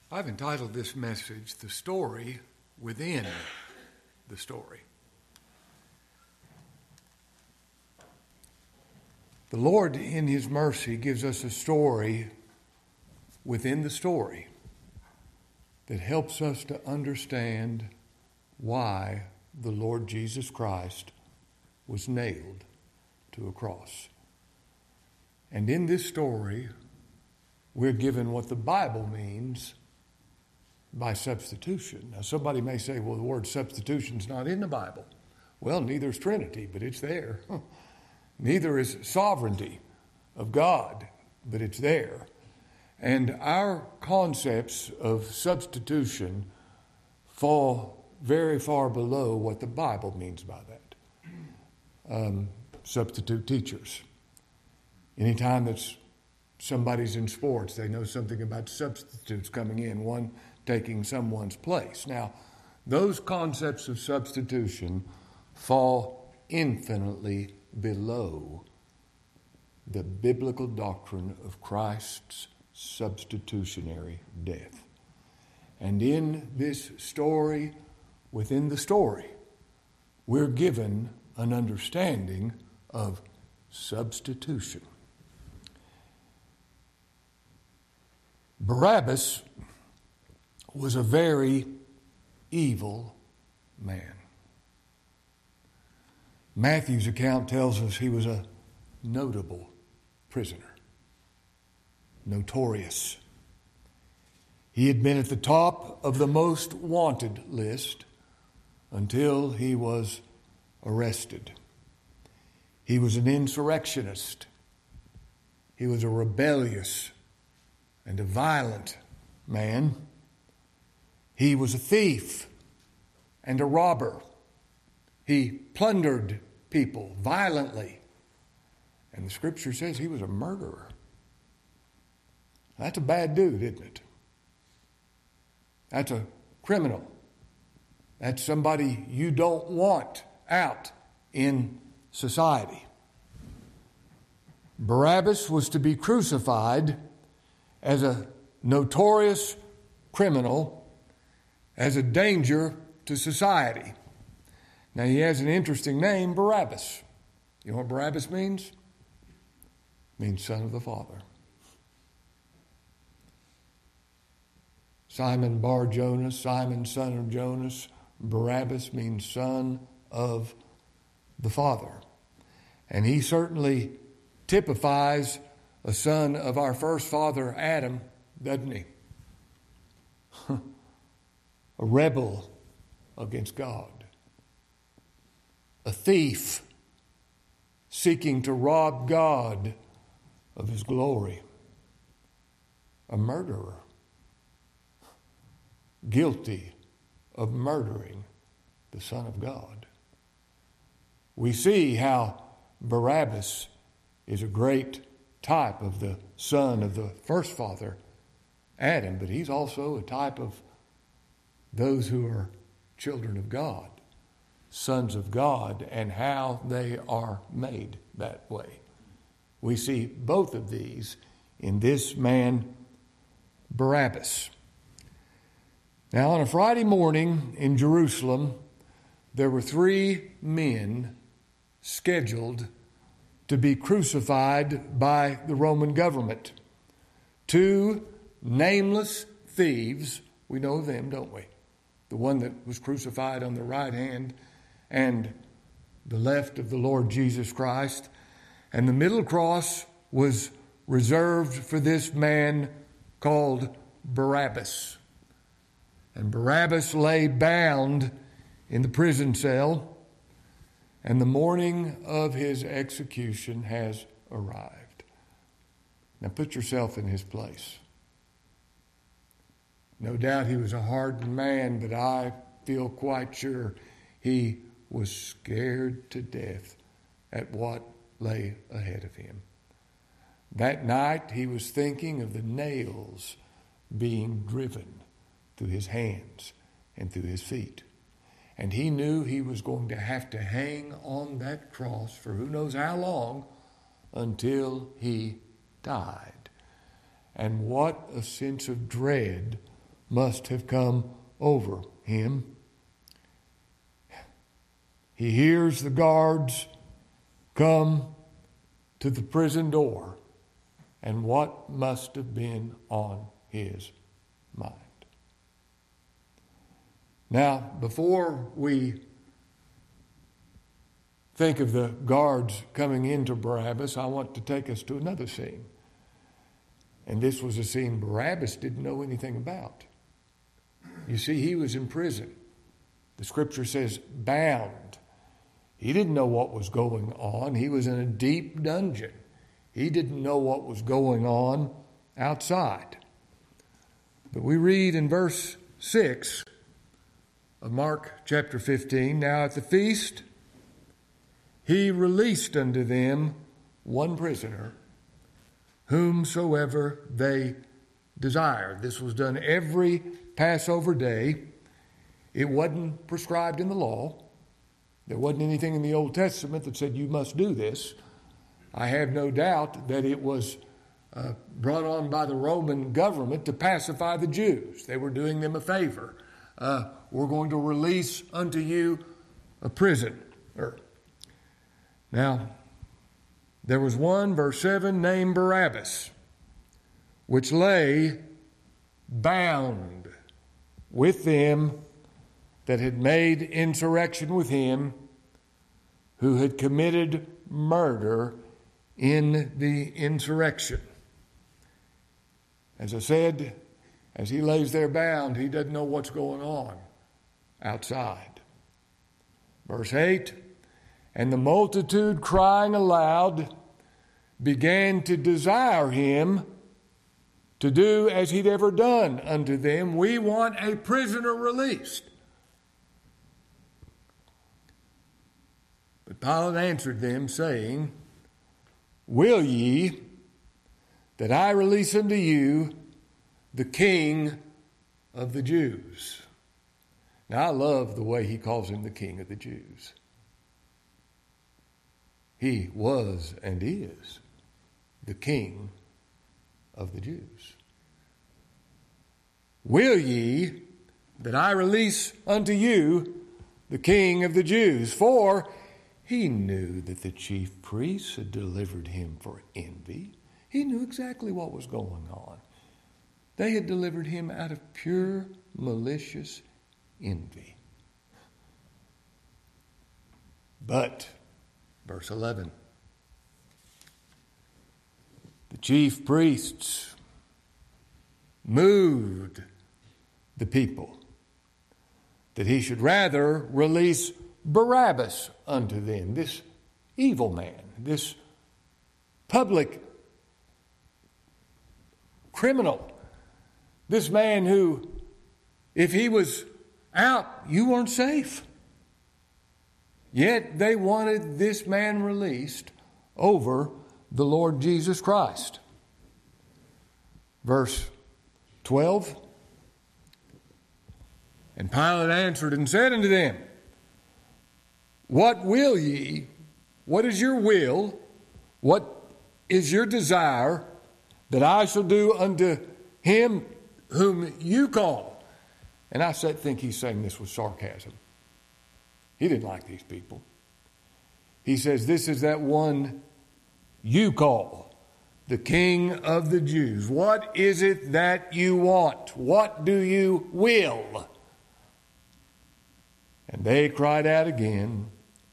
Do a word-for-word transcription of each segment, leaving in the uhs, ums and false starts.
I've entitled this message, The Story Within the Story. The Lord, in His mercy, gives us a story within the story that helps us to understand why the Lord Jesus Christ was nailed to a cross. And in this story, we're given what the Bible means by substitution. Now, somebody may say, well, the word substitution's not in the Bible. Well, neither is Trinity, but it's there. Neither is sovereignty of God, but it's there. And our concepts of substitution fall very far below what the Bible means by that. Um, substitute teachers. Anytime that's somebody's in sports, they know something about substitutes coming in, one taking someone's place. Now, those concepts of substitution fall infinitely below the biblical doctrine of Christ's substitutionary death. And in this story, within the story, we're given an understanding of substitution. Barabbas was a very evil man. Matthew's account tells us he was a notable prisoner, notorious. He had been at the top of the most wanted list until he was arrested. He was an insurrectionist. He was a rebellious and a violent man. He was a thief and a robber. He plundered people violently. And the scripture says he was a murderer. That's a bad dude, isn't it? That's a criminal. That's somebody you don't want out in society. Barabbas was to be crucified as a notorious criminal, as a danger to society. Now, he has an interesting name, Barabbas. You know what Barabbas means? It means son of the Father. Simon Bar Jonas, Simon son of Jonas. Barabbas means son of the Father. And he certainly typifies a son of our first father, Adam, doesn't he? A rebel against God. A thief seeking to rob God of His glory. A murderer. Guilty of murdering the Son of God. We see how Barabbas is a great type of the son of the first father, Adam, but he's also a type of those who are children of God, sons of God, and how they are made that way. We see both of these in this man, Barabbas. Now, on a Friday morning in Jerusalem, there were three men scheduled to be crucified by the Roman government. Two nameless thieves, we know them, don't we? The one that was crucified on the right hand and the left of the Lord Jesus Christ. And the middle cross was reserved for this man called Barabbas. And Barabbas lay bound in the prison cell, and the morning of his execution has arrived. Now put yourself in his place. No doubt he was a hardened man, but I feel quite sure he was scared to death at what lay ahead of him. That night he was thinking of the nails being driven through his hands and through his feet. And he knew he was going to have to hang on that cross for who knows how long until he died. And what a sense of dread must have come over him. He hears the guards come to the prison door, and what must have been on his mind. Now, before we think of the guards coming into Barabbas, I want to take us to another scene. And this was a scene Barabbas didn't know anything about. You see, he was in prison. The scripture says bound. He didn't know what was going on. He was in a deep dungeon. He didn't know what was going on outside. But we read in verse six of Mark chapter fifteen, now at the feast, he released unto them one prisoner, whomsoever they desired. This was done every Passover day. It wasn't prescribed in the law. There wasn't anything in the Old Testament that said you must do this. I have no doubt that it was uh, brought on by the Roman government to pacify the Jews. They were doing them a favor. Uh, we're going to release unto you a prisoner. Now, there was one, verse seven, named Barabbas, which lay bound with them that had made insurrection with him, who had committed murder in the insurrection. As I said, as he lays there bound, he doesn't know what's going on outside. Verse eight, and the multitude crying aloud began to desire him to do as he'd ever done unto them. We want a prisoner released. But Pilate answered them, saying, will ye that I release unto you the King of the Jews? Now, I love the way he calls him the King of the Jews. He was and is the King of the Jews. Will ye that I release unto you the King of the Jews? For he knew that the chief priests had delivered him for envy. He knew exactly what was going on. They had delivered him out of pure, malicious envy. But, verse eleven, the chief priests moved the people that he should rather release Barabbas unto them, this evil man, this public criminal, this man who, if he was out, you weren't safe. Yet they wanted this man released over the Lord Jesus Christ. Verse twelve, and Pilate answered and said unto them, what will ye? What is your will? What is your desire that I shall do unto him whom you call? And I think he's saying this with sarcasm. He didn't like these people. He says, this is that one you call the King of the Jews. What is it that you want? What do you will? And they cried out again,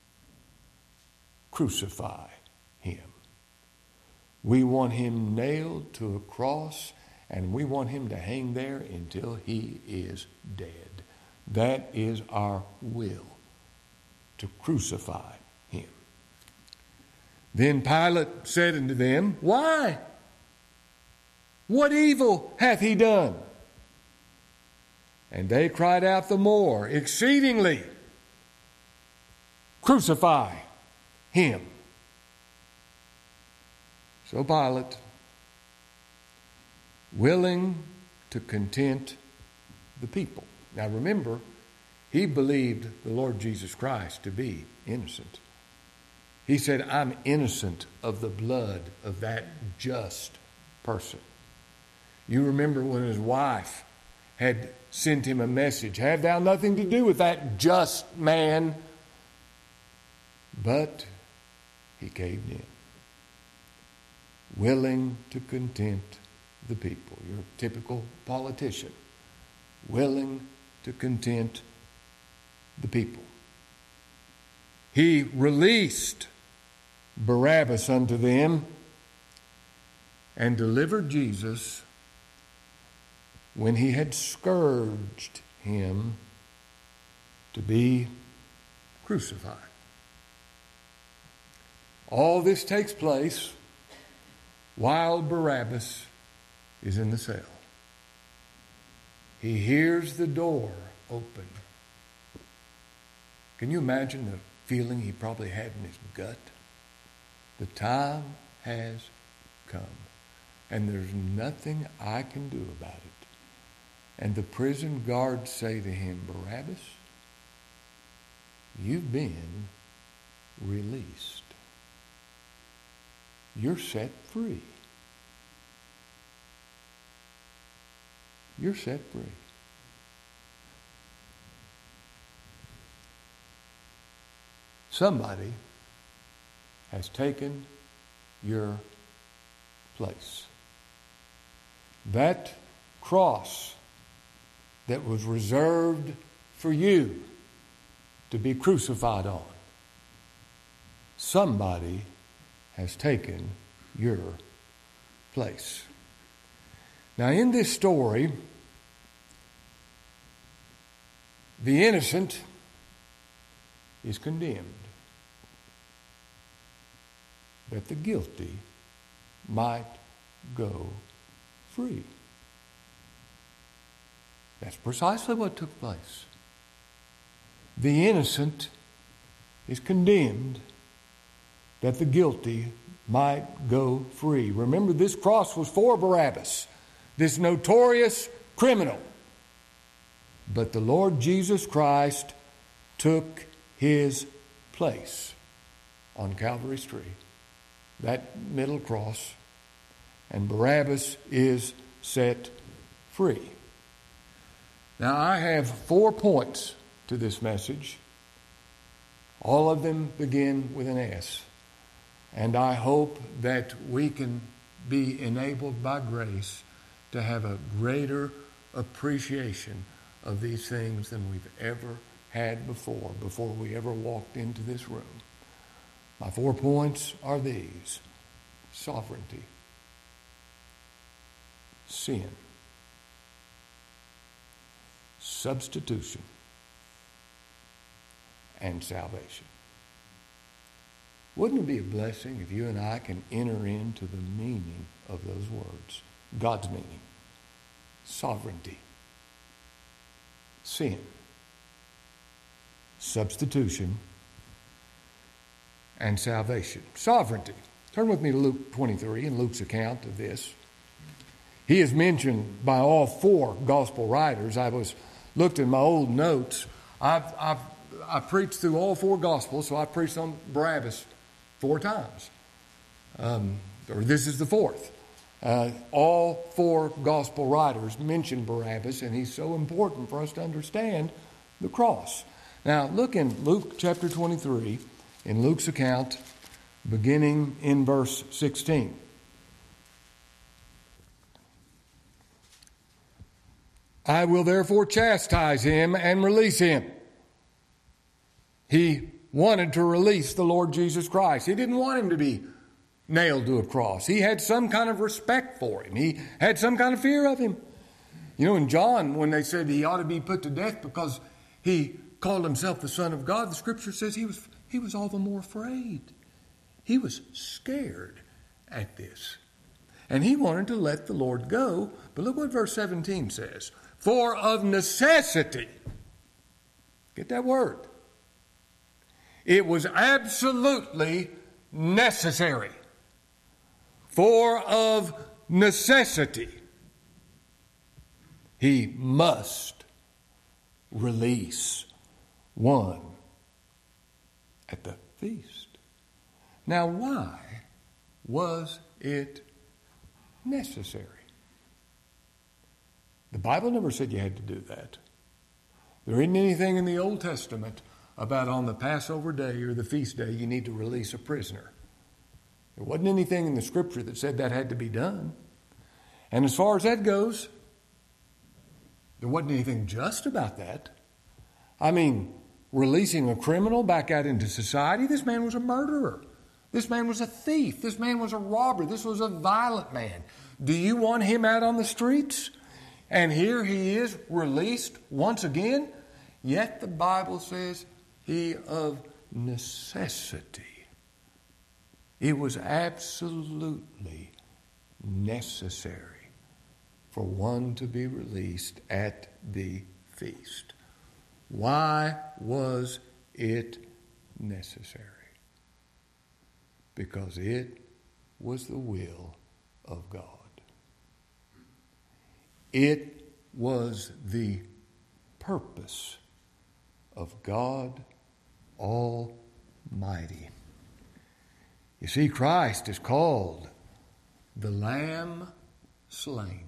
crucify him. We want him nailed to a cross, and we want him to hang there until he is dead. That is our will, to crucify him. Then Pilate said unto them, why? What evil hath he done? And they cried out the more exceedingly, crucify him. So Pilate, willing to content the people. Now remember, he believed the Lord Jesus Christ to be innocent. He said, I'm innocent of the blood of that just person. You remember when his wife had sent him a message. Have thou nothing to do with that just man. But he caved in, willing to content the people. Your typical politician, willing to content the people. He released Barabbas unto them and delivered Jesus when he had scourged him to be crucified. All this takes place while Barabbas is in the cell. He hears the door open. Can you imagine the feeling he probably had in his gut? The time has come, and there's nothing I can do about it. And the prison guards say to him, Barabbas, you've been released. You're set free. You're set free. Somebody has taken your place. That cross that was reserved for you to be crucified on, somebody has taken your place. Now, in this story, the innocent is condemned, that the guilty might go free. That's precisely what took place. The innocent is condemned, that the guilty might go free. Remember, this cross was for Barabbas, this notorious criminal. But the Lord Jesus Christ took his place on Calvary's tree, that middle cross, and Barabbas is set free. Now, I have four points to this message. All of them begin with an S. And I hope that we can be enabled by grace to have a greater appreciation of these things than we've ever had before, before we ever walked into this room. My four points are these: sovereignty, sin, substitution, and salvation. Wouldn't it be a blessing if you and I can enter into the meaning of those words? God's meaning. Sovereignty. Sin. Substitution. And salvation. Sovereignty. Turn with me to Luke twenty-three in Luke's account of this. He is mentioned by all four gospel writers. I was looked in my old notes. I've, I've I preached through all four gospels, so I preached on Barabbas four times. Um, or this is the fourth. Uh, all four gospel writers mention Barabbas, and he's so important for us to understand the cross. Now, look in Luke chapter twenty-three, in Luke's account, beginning in verse sixteen. I will therefore chastise him and release him. He wanted to release the Lord Jesus Christ. He didn't want him to be nailed to a cross. He had some kind of respect for him. He had some kind of fear of him. You know, in John, when they said he ought to be put to death because he called himself the Son of God, the Scripture says he was, he was all the more afraid. He was scared at this. And he wanted to let the Lord go. But look what verse seventeen says. For of necessity, get that word, it was absolutely necessary. For of necessity, he must release one at the feast. Now, why was it necessary? The Bible never said you had to do that. There isn't anything in the Old Testament about on the Passover day or the feast day you need to release a prisoner. There wasn't anything in the Scripture that said that had to be done. And as far as that goes, there wasn't anything just about that. I mean, releasing a criminal back out into society, this man was a murderer. This man was a thief. This man was a robber. This was a violent man. Do you want him out on the streets? And here he is released once again. Yet the Bible says he of necessity. It was absolutely necessary for one to be released at the feast. Why was it necessary? Because it was the will of God. It was the purpose of God Almighty. You see, Christ is called the Lamb slain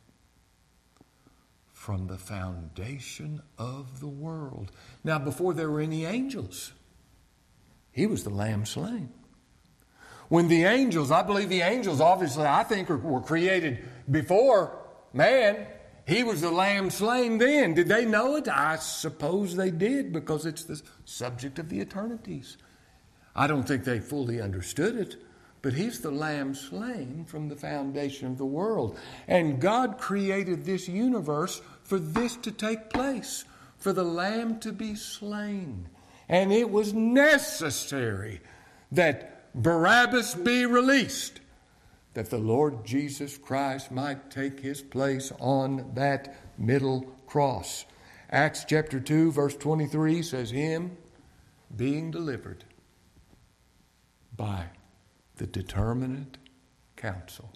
from the foundation of the world. Now, before there were any angels, he was the Lamb slain. When the angels, I believe the angels obviously, I think, were created before man, he was the Lamb slain then. Did they know it? I suppose they did, because it's the subject of the eternities. I don't think they fully understood it, but he's the Lamb slain from the foundation of the world. And God created this universe for this to take place, for the Lamb to be slain. And it was necessary that Barabbas be released, that the Lord Jesus Christ might take his place on that middle cross. Acts chapter two, verse twenty-three says, him being delivered by the determinate counsel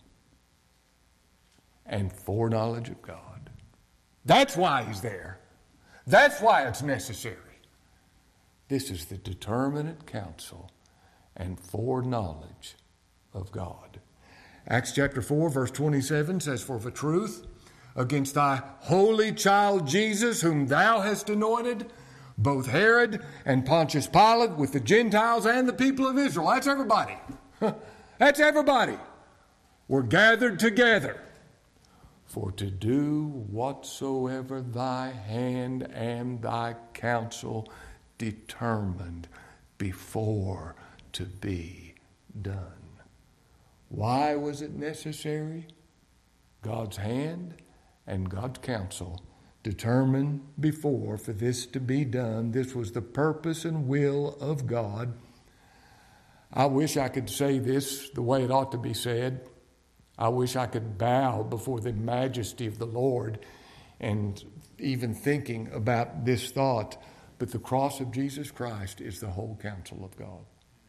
and foreknowledge of God. That's why he's there. That's why it's necessary. This is the determinate counsel and foreknowledge of God. Acts chapter four, verse twenty-seven says, for of a truth, against thy holy child Jesus, whom thou hast anointed, both Herod and Pontius Pilate with the Gentiles and the people of Israel. That's everybody. That's everybody. Were gathered together for to do whatsoever thy hand and thy counsel determined before to be done. Why was it necessary? God's hand and God's counsel determined before for this to be done. This was the purpose and will of God. I wish I could say this the way it ought to be said. I wish I could bow before the majesty of the Lord and even thinking about this thought. But the cross of Jesus Christ is the whole counsel of God.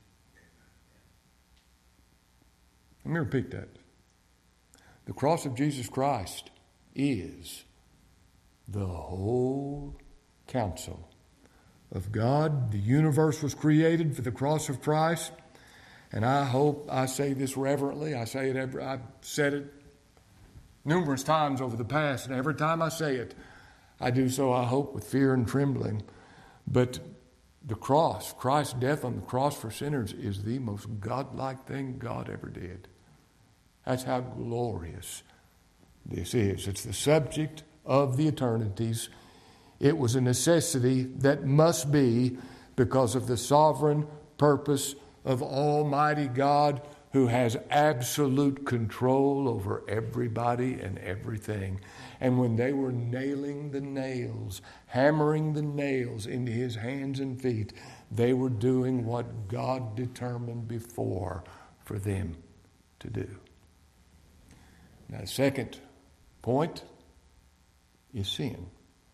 Let me repeat that. The cross of Jesus Christ is the whole counsel of God. The universe was created for the cross of Christ. And I hope I say this reverently. I say it every, I've said it numerous times over the past, and every time I say it, I do so, I hope, with fear and trembling. But the cross, Christ's death on the cross for sinners, is the most godlike thing God ever did. That's how glorious this is. It's the subject of the eternities. It was a necessity that must be because of the sovereign purpose of Almighty God, who has absolute control over everybody and everything. And when they were nailing the nails, hammering the nails into his hands and feet, they were doing what God determined before for them to do. Now, the second point is sin.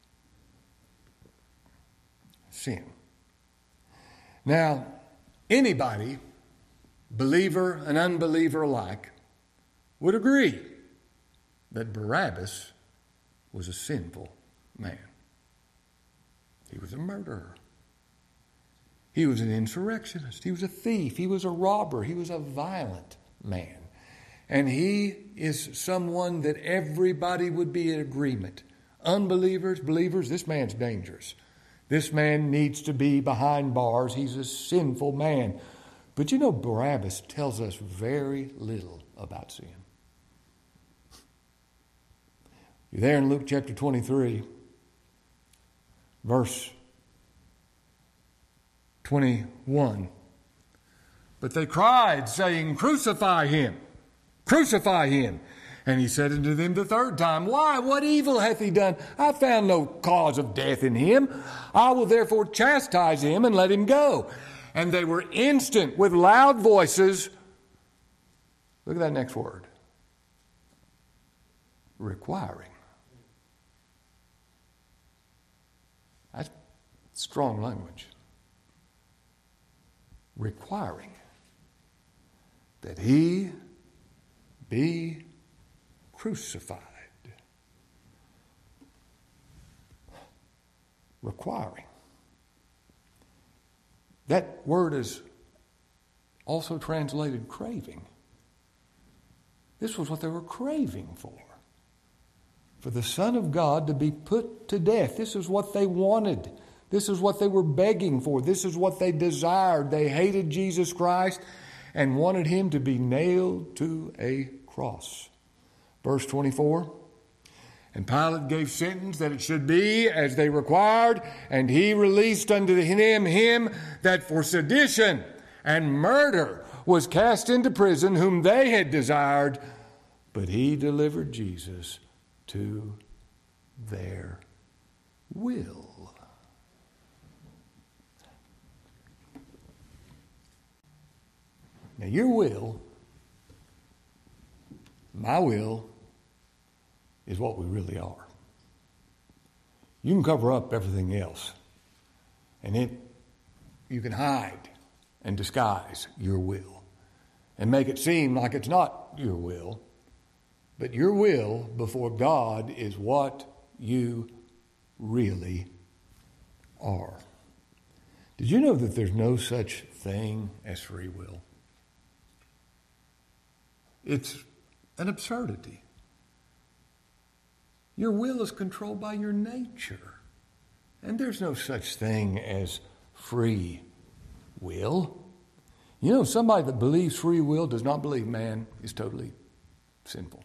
Sin. Now, anybody, believer and unbeliever alike, would agree that Barabbas was a sinful man. He was a murderer. He was an insurrectionist. He was a thief. He was a robber. He was a violent man. And he is someone that everybody would be in agreement unbelievers, believers, this man's dangerous. This man needs to be behind bars. He's a sinful man. But you know, Barabbas tells us very little about sin. You're there in Luke chapter twenty-three, verse twenty-one. But they cried, saying, Crucify him! Crucify him! And he said unto them the third time, Why, what evil hath he done? I found no cause of death in him. I will therefore chastise him and let him go. And they were instant with loud voices. Look at that next word. Requiring. That's strong language. Requiring that he be crucified. Requiring. That word is also translated craving. This was what they were craving for. For the Son of God to be put to death. This is what they wanted. This is what they were begging for. This is what they desired. They hated Jesus Christ and wanted him to be nailed to a cross. Verse twenty-four, and Pilate gave sentence that it should be as they required, and he released unto him him that for sedition and murder was cast into prison, whom they had desired, but he delivered Jesus to their will. Now your will, my will, is what we really are. You can cover up everything else, and it you can hide and disguise your will and make it seem like it's not your will, but your will before God is what you really are. Did you know that there's no such thing as free will? It's an absurdity. Your will is controlled by your nature. And there's no such thing as free will. You know, somebody that believes free will does not believe man is totally sinful.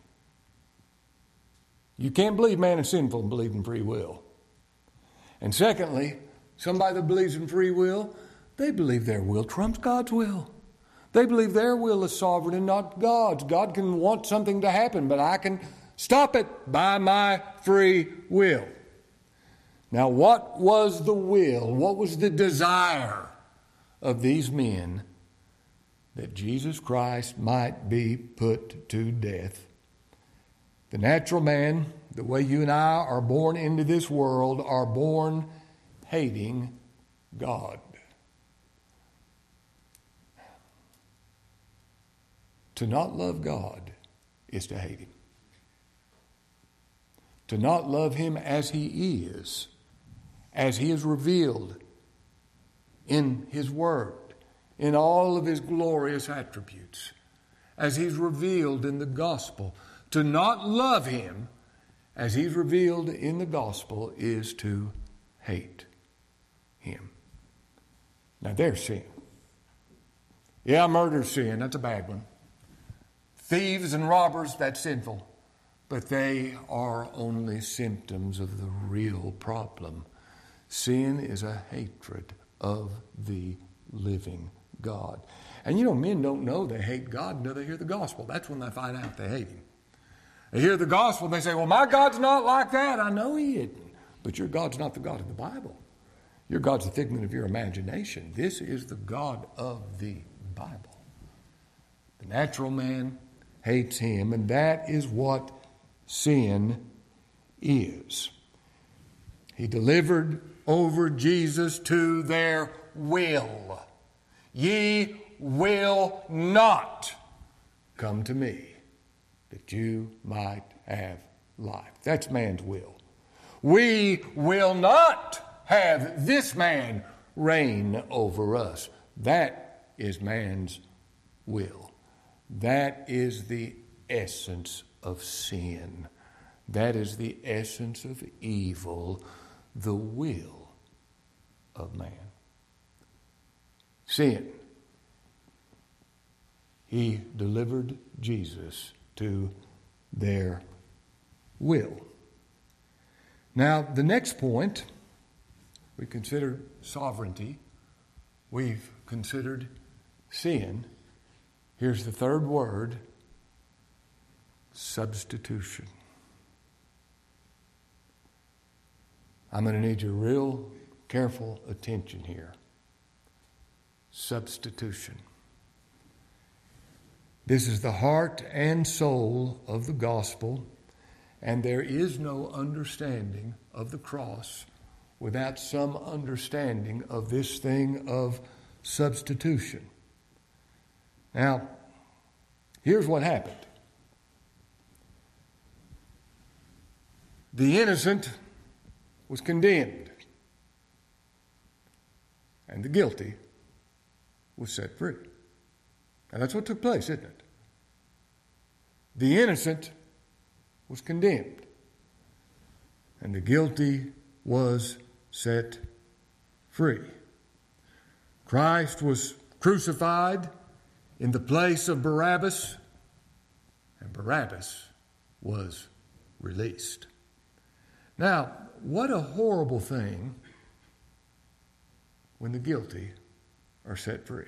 You can't believe man is sinful and believe in free will. And secondly, somebody that believes in free will, they believe their will trumps God's will. They believe their will is sovereign and not God's. God can want something to happen, but I can stop it by my free will. Now, what was the will? What was the desire of these men that Jesus Christ might be put to death? The natural man, the way you and I are born into this world, are born hating God. To not love God is to hate him. To not love him as he is, as he is revealed in his word, in all of his glorious attributes, as he's revealed in the gospel. To not love him as he's revealed in the gospel is to hate him. Now there's sin. Yeah, murder's sin. That's a bad one. Thieves and robbers, that's sinful. But they are only symptoms of the real problem. Sin is a hatred of the living God. And you know, men don't know they hate God until they hear the gospel. That's when they find out they hate him. They hear the gospel and they say, well, my God's not like that. I know he isn't. But your God's not the God of the Bible. Your God's a figment of your imagination. This is the God of the Bible. The natural man hates him, and that is what sin is. He delivered over Jesus to their will. Ye will not come to me that you might have life. That's man's will. We will not have this man reign over us. That is man's will. That is the essence of sin. That is the essence of evil, the will of man. Sin. He delivered Jesus to their will. Now, the next point, we considered sovereignty. We've considered sin. Here's the third word, substitution. I'm going to need your real careful attention here. Substitution. This is the heart and soul of the gospel, and there is no understanding of the cross without some understanding of this thing of substitution. Now, here's what happened. The innocent was condemned, and the guilty was set free. Now, that's what took place, isn't it? The innocent was condemned, and the guilty was set free. Christ was crucified in the place of Barabbas, and Barabbas was released. Now, what a horrible thing when the guilty are set free.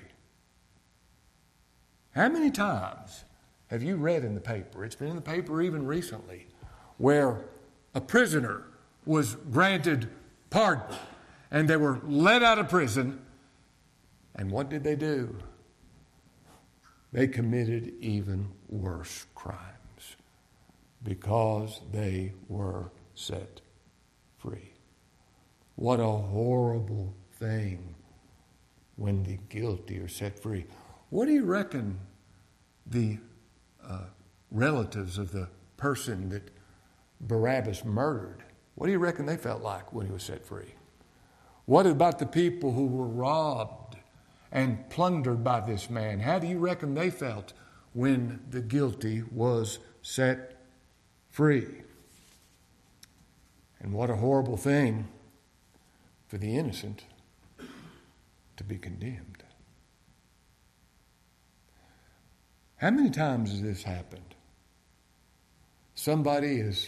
How many times have you read in the paper, it's been in the paper even recently, where a prisoner was granted pardon and they were let out of prison, and what did they do? They committed even worse crimes because they were set free. What a horrible thing when the guilty are set free. What do you reckon the uh, relatives of the person that Barabbas murdered, what do you reckon they felt like when he was set free? What about the people who were robbed and plundered by this man? How do you reckon they felt when the guilty was set free? And what a horrible thing for the innocent to be condemned. How many times has this happened? Somebody is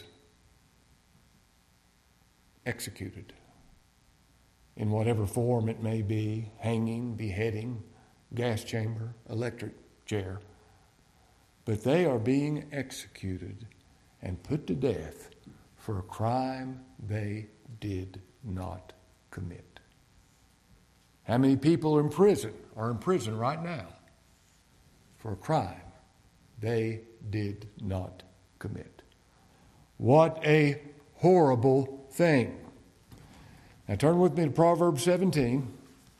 executed in whatever form it may be, hanging, beheading, gas chamber, electric chair. But they are being executed and put to death for a crime they did not commit. How many people are in prison, are in prison right now for a crime they did not commit? What a horrible thing. Now turn with me to Proverbs seventeen.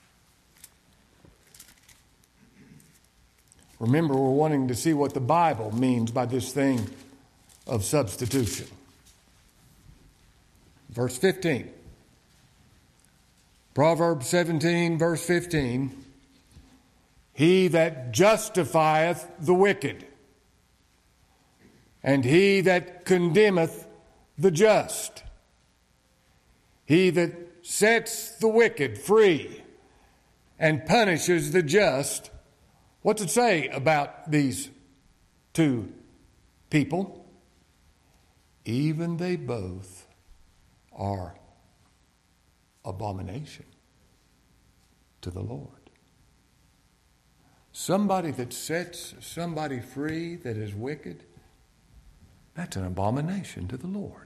Remember, we're wanting to see what the Bible means by this thing of substitution. Verse fifteen. Proverbs seventeen, verse fifteen. He that justifieth the wicked, and he that condemneth the just, he that sets the wicked free and punishes the just. What's it say about these two people? Even they both are abomination to the Lord. Somebody that sets somebody free that is wicked, that's an abomination to the Lord.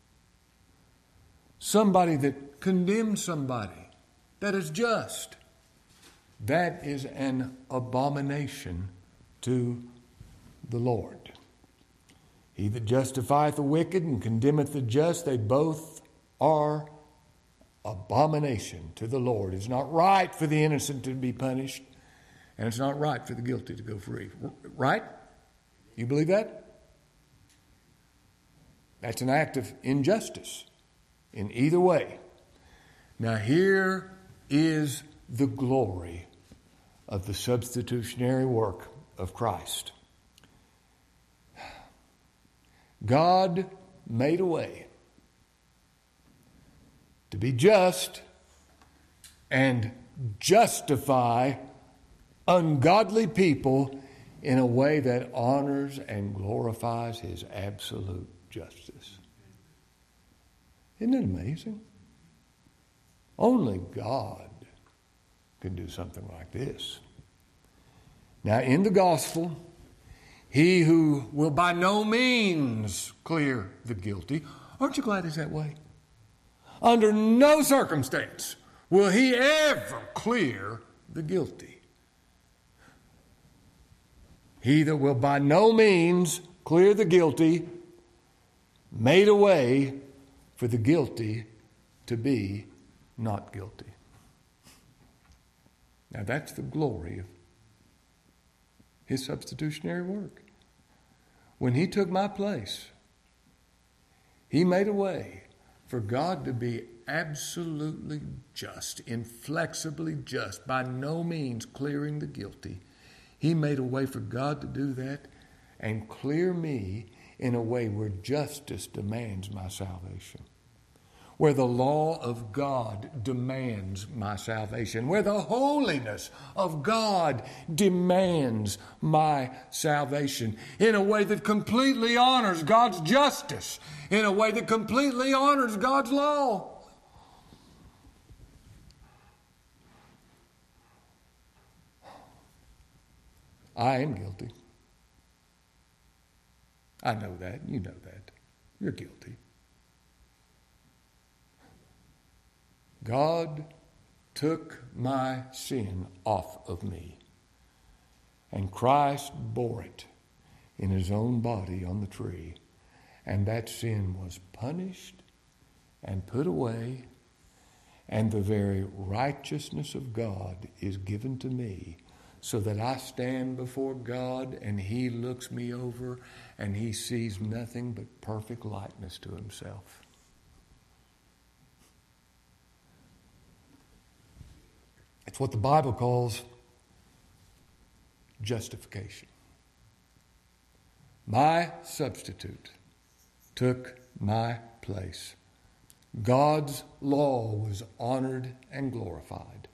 Somebody that condemns somebody that is just, that is an abomination to the Lord. He that justifieth the wicked and condemneth the just, they both are abomination to the Lord. It's not right for the innocent to be punished, and it's not right for the guilty to go free. Right? You believe that? That's an act of injustice in either way. Now here is the glory of the substitutionary work of Christ. God made a way to be just and justify ungodly people in a way that honors and glorifies his absolute justice. Isn't it amazing? Only God can do something like this. Now, in the gospel, he who will by no means clear the guilty, aren't you glad it's that way? Under no circumstance will he ever clear the guilty. He that will by no means clear the guilty made a way for the guilty to be not guilty. Now that's the glory of his substitutionary work. When he took my place, he made a way for God to be absolutely just, inflexibly just, by no means clearing the guilty. He made a way for God to do that and clear me in a way where justice demands my salvation, where the law of God demands my salvation, where the holiness of God demands my salvation, in a way that completely honors God's justice, in a way that completely honors God's law. I am guilty. I know that. You know that. You're guilty. God took my sin off of me, and Christ bore it in his own body on the tree, and that sin was punished and put away, and the very righteousness of God is given to me, so that I stand before God and he looks me over and he sees nothing but perfect likeness to himself. It's what the Bible calls justification. My substitute took my place. God's law was honored and glorified.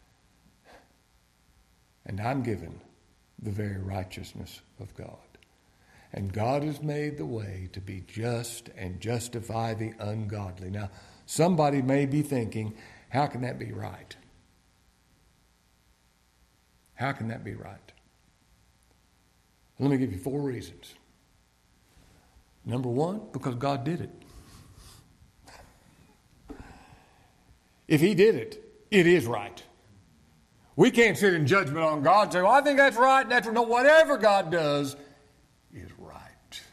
And I'm given the very righteousness of God. And God has made the way to be just and justify the ungodly. Now, somebody may be thinking, how can that be right? How can that be right? Let me give you four reasons. Number one, because God did it. If he did it, it is right. We can't sit in judgment on God and say, well, I think that's right, and that's no, whatever God does is right.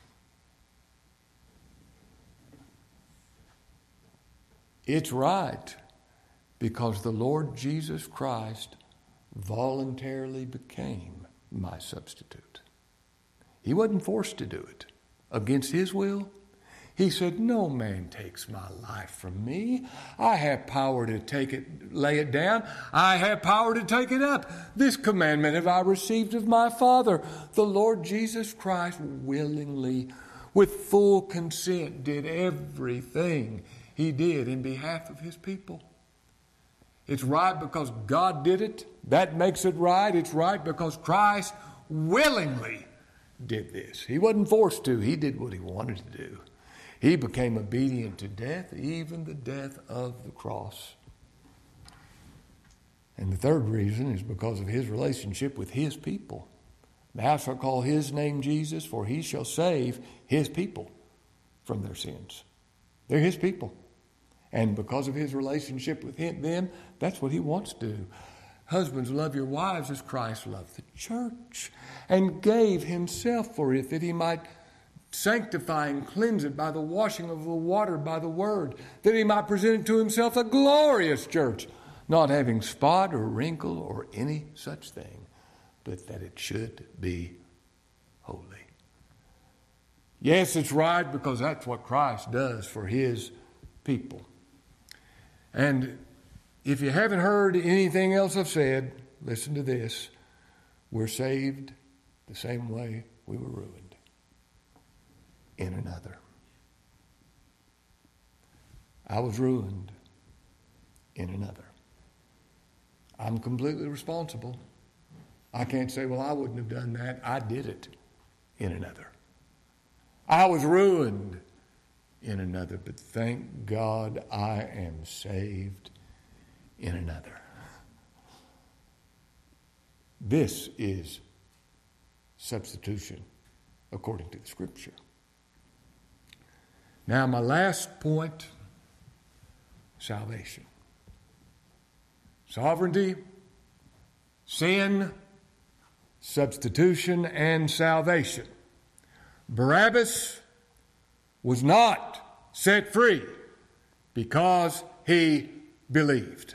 It's right because the Lord Jesus Christ voluntarily became my substitute. He wasn't forced to do it against his will. He said, no man takes my life from me. I have power to take it, lay it down. I have power to take it up. This commandment have I received of my Father. The Lord Jesus Christ willingly, with full consent, did everything he did in behalf of his people. It's right because God did it. That makes it right. It's right because Christ willingly did this. He wasn't forced to. He did what he wanted to do. He became obedient to death, even the death of the cross. And the third reason is because of his relationship with his people. Thou shalt call his name Jesus, for he shall save his people from their sins. They're his people. And because of his relationship with him, them, that's what he wants to do. Husbands, love your wives as Christ loved the church and gave himself for it, that he might sanctify and cleanse it by the washing of the water by the word, that he might present it to himself a glorious church, not having spot or wrinkle or any such thing, but that it should be holy. Yes, it's right because that's what Christ does for his people. And if you haven't heard anything else I've said, listen to this. We're saved the same way we were ruined. In another. I was ruined in another. I'm completely responsible. I can't say, well, I wouldn't have done that. I did it in another. I was ruined in another, but thank God I am saved in another. This is substitution according to the Scripture. Now, my last point, salvation. Sovereignty, sin, substitution, and salvation. Barabbas was not set free because he believed.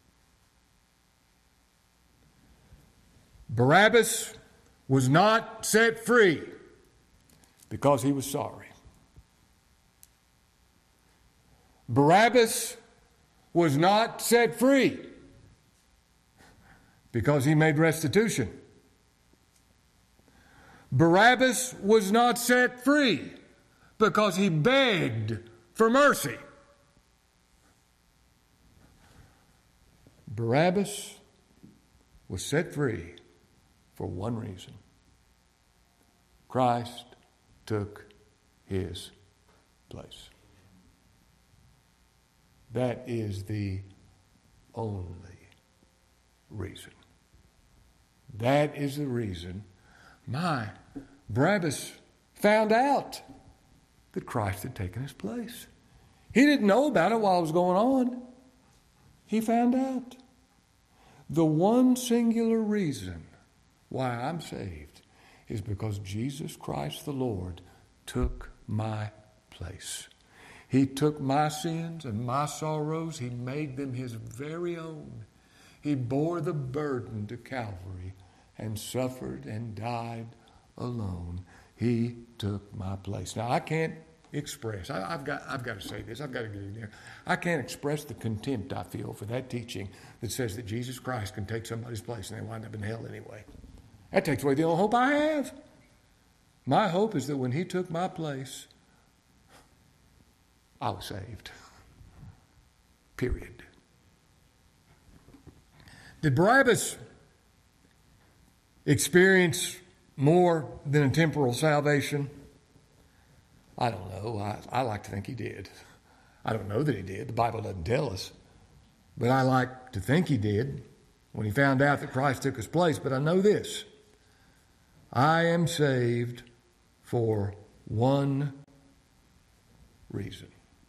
Barabbas was not set free because he was sorry. Barabbas was not set free because he made restitution. Barabbas was not set free because he begged for mercy. Barabbas was set free for one reason. Christ took his place. That is the only reason. That is the reason my Barabbas found out that Christ had taken his place. He didn't know about it while it was going on. He found out. The one singular reason why I'm saved is because Jesus Christ the Lord took my place. He took my sins and my sorrows. He made them his very own. He bore the burden to Calvary and suffered and died alone. He took my place. Now, I can't express, I, I've got I've got to say this, I've got to get in there. I can't express the contempt I feel for that teaching that says that Jesus Christ can take somebody's place and they wind up in hell anyway. That takes away the only hope I have. My hope is that when he took my place, I was saved. Period. Did Barabbas experience more than a temporal salvation? I don't know. I, I like to think he did. I don't know that he did. The Bible doesn't tell us. But I like to think he did when he found out that Christ took his place. But I know this. I am saved for one reason.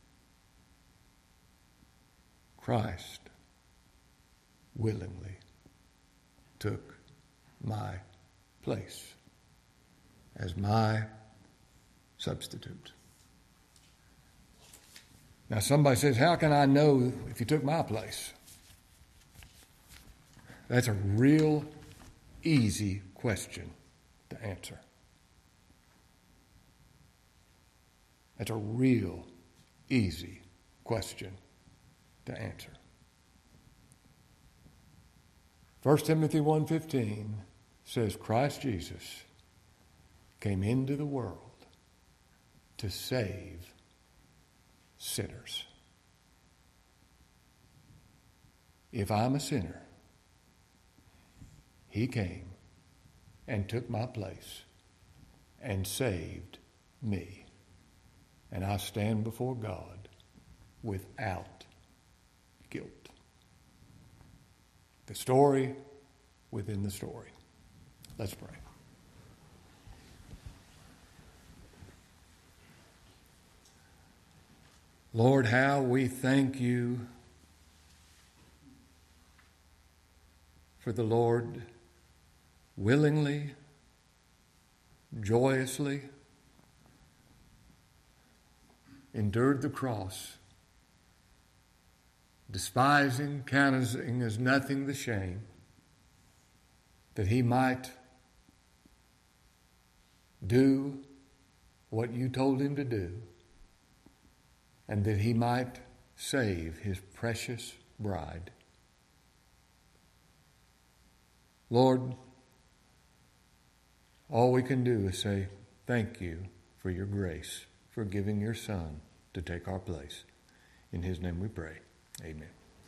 Christ willingly took my place as my substitute. Now somebody says, how can I know if he took my place? That's a real easy question to answer. That's a real easy question to answer. First Timothy one fifteen says Christ Jesus came into the world to save sinners. If I'm a sinner, he came and took my place and saved me. And I stand before God without guilt. The story within the story. Let's pray. Lord, how we thank you for the Lord willingly, joyously endured the cross, despising, counting as nothing the shame, that he might do what you told him to do, and that he might save his precious bride. Lord, all we can do is say thank you for your grace, for giving your Son to take our place. In his name we pray. Amen.